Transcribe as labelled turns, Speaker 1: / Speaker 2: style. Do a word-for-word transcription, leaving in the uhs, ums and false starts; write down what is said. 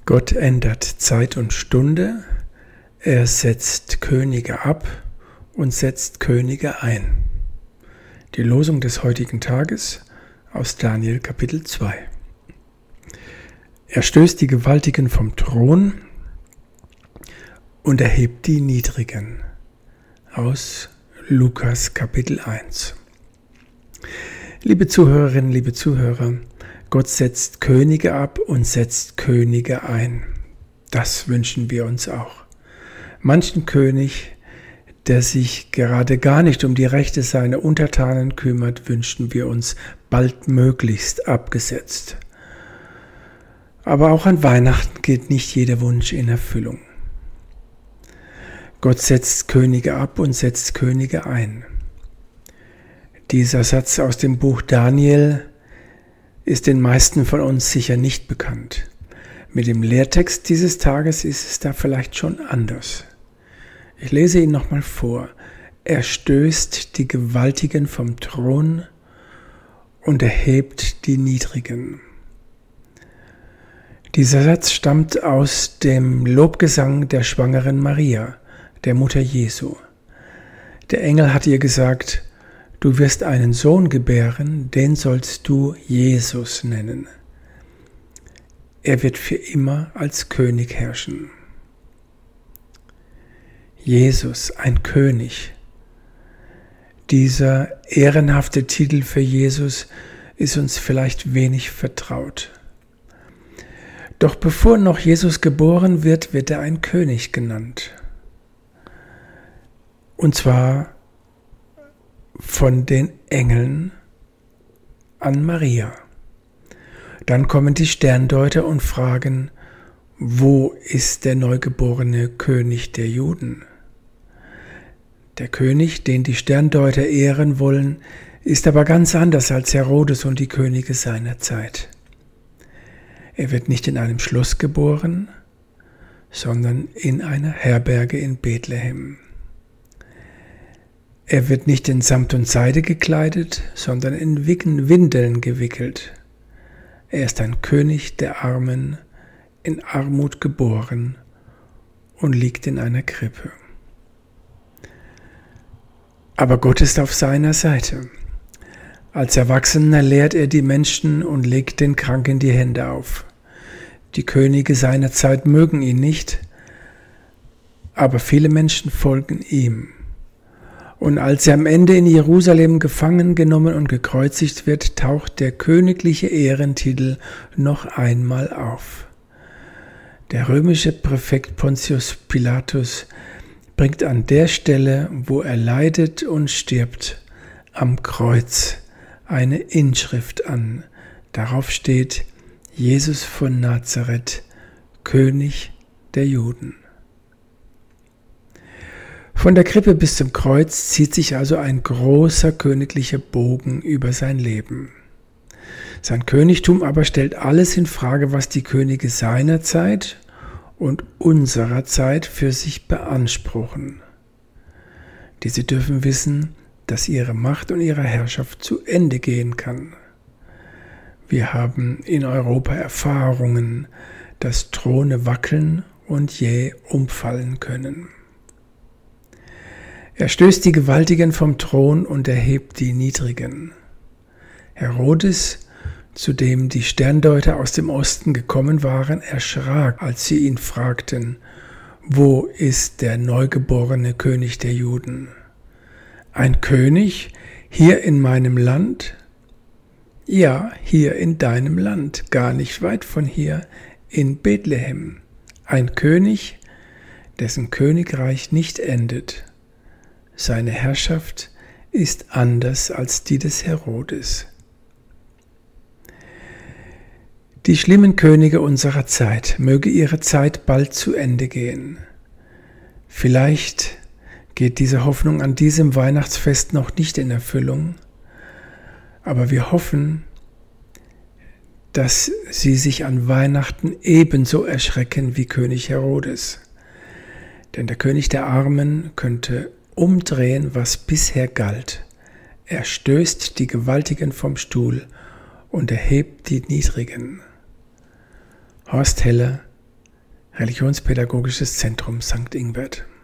Speaker 1: Gott ändert Zeit und Stunde, er setzt Könige ab und setzt Könige ein. Die Losung des heutigen Tages aus Daniel Kapitel zwei. Er stößt die Gewaltigen vom Thron und erhebt die Niedrigen aus Lukas Kapitel eins. Liebe Zuhörerinnen, liebe Zuhörer, Gott setzt Könige ab und setzt Könige ein. Das wünschen wir uns auch. Manchen König, der sich gerade gar nicht um die Rechte seiner Untertanen kümmert, wünschen wir uns baldmöglichst abgesetzt. Aber auch an Weihnachten geht nicht jeder Wunsch in Erfüllung. Gott setzt Könige ab und setzt Könige ein. Dieser Satz aus dem Buch Daniel ist den meisten von uns sicher nicht bekannt. Mit dem Lehrtext dieses Tages ist es da vielleicht schon anders. Ich lese ihn nochmal vor. Er stößt die Gewaltigen vom Thron und erhebt die Niedrigen. Dieser Satz stammt aus dem Lobgesang der schwangeren Maria, der Mutter Jesu. Der Engel hat ihr gesagt: Du wirst einen Sohn gebären, den sollst du Jesus nennen. Er wird für immer als König herrschen. Jesus, ein König. Dieser ehrenhafte Titel für Jesus ist uns vielleicht wenig vertraut. Doch bevor noch Jesus geboren wird, wird er ein König genannt. Und zwar von den Engeln an Maria. Dann kommen die Sterndeuter und fragen: Wo ist der neugeborene König der Juden? Der König, den die Sterndeuter ehren wollen, ist aber ganz anders als Herodes und die Könige seiner Zeit. Er wird nicht in einem Schloss geboren, sondern in einer Herberge in Bethlehem. Er wird nicht in Samt und Seide gekleidet, sondern in Windeln gewickelt. Er ist ein König der Armen, in Armut geboren und liegt in einer Krippe. Aber Gott ist auf seiner Seite. Als Erwachsener lehrt er die Menschen und legt den Kranken die Hände auf. Die Könige seiner Zeit mögen ihn nicht, aber viele Menschen folgen ihm. Und als er am Ende in Jerusalem gefangen genommen und gekreuzigt wird, taucht der königliche Ehrentitel noch einmal auf. Der römische Präfekt Pontius Pilatus bringt an der Stelle, wo er leidet und stirbt, am Kreuz eine Inschrift an. Darauf steht: Jesus von Nazareth, König der Juden. Von der Krippe bis zum Kreuz zieht sich also ein großer königlicher Bogen über sein Leben. Sein Königtum aber stellt alles in Frage, was die Könige seiner Zeit und unserer Zeit für sich beanspruchen. Diese dürfen wissen, dass ihre Macht und ihre Herrschaft zu Ende gehen kann. Wir haben in Europa Erfahrungen, dass Throne wackeln und jäh umfallen können. Er stößt die Gewaltigen vom Thron und erhebt die Niedrigen. Herodes, zu dem die Sterndeuter aus dem Osten gekommen waren, erschrak, als sie ihn fragten: Wo ist der neugeborene König der Juden? Ein König hier in meinem Land? Ja, hier in deinem Land, gar nicht weit von hier, in Bethlehem. Ein König, dessen Königreich nicht endet. Seine Herrschaft ist anders als die des Herodes. Die schlimmen Könige unserer Zeit, möge ihre Zeit bald zu Ende gehen. Vielleicht geht diese Hoffnung an diesem Weihnachtsfest noch nicht in Erfüllung, aber wir hoffen, dass sie sich an Weihnachten ebenso erschrecken wie König Herodes. Denn der König der Armen könnte umdrehen, was bisher galt. Er stößt die Gewaltigen vom Stuhl und erhebt die Niedrigen. Horst Heller, Religionspädagogisches Zentrum Sankt Ingbert.